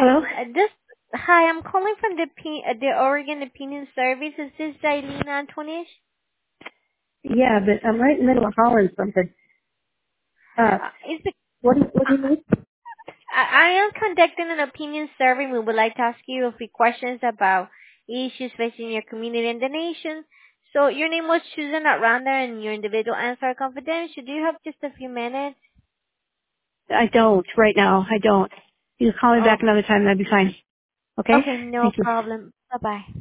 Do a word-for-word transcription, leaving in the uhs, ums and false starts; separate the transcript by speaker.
Speaker 1: Hello?
Speaker 2: Uh, this Hi, I'm calling from the P, uh, the Oregon Opinion Service. Is this Jailina Antonish?
Speaker 1: Yeah, but I'm right in the middle of hauling something. Uh,
Speaker 2: Uh, is the,
Speaker 1: what do, what do you
Speaker 2: uh,
Speaker 1: need?
Speaker 2: I, I am conducting an opinion survey. We would like to ask you a few questions about issues facing your community and the nation. So your name was chosen at random and your individual answer are confidential. Do you have just a few minutes?
Speaker 1: I don't right now. I don't. You can call me back
Speaker 2: Oh,
Speaker 1: another time. That'd be fine. Okay?
Speaker 2: okay, no
Speaker 1: Thank you.
Speaker 2: problem. Bye bye.